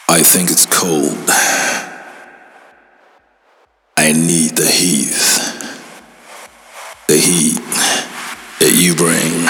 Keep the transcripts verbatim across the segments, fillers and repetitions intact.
I think it's cold. I need the heat. The heat that you bring.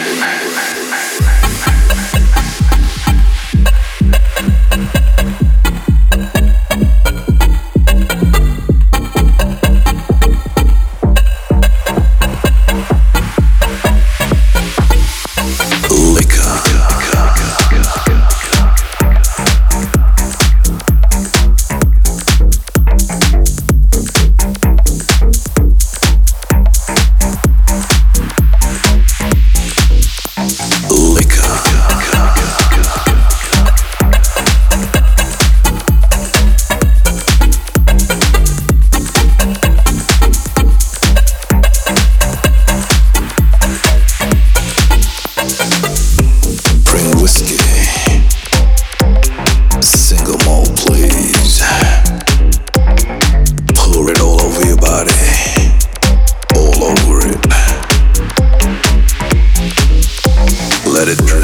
Let it drip.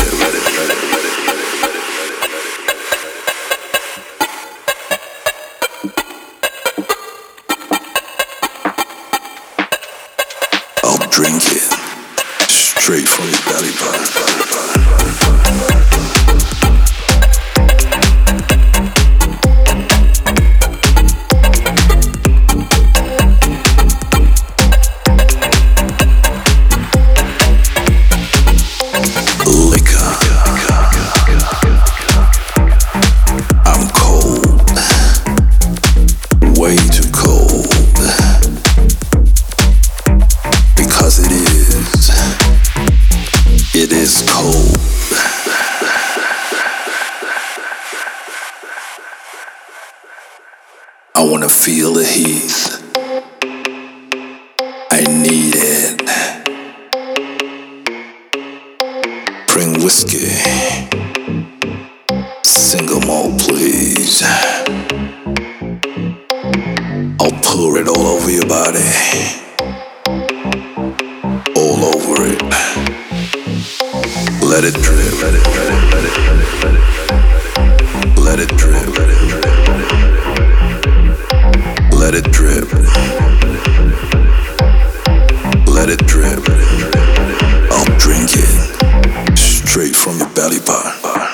I'll drink it straight from your belly button. It is cold. I wanna feel the heat. I need it. Bring whiskey. Single malt, please. I'll pour it all over your body. All over it. Let it drip, let it, let it, let it, let it, let it, let it drip, let it drip, let it drip, let it drip. I'll drink it straight from your belly button.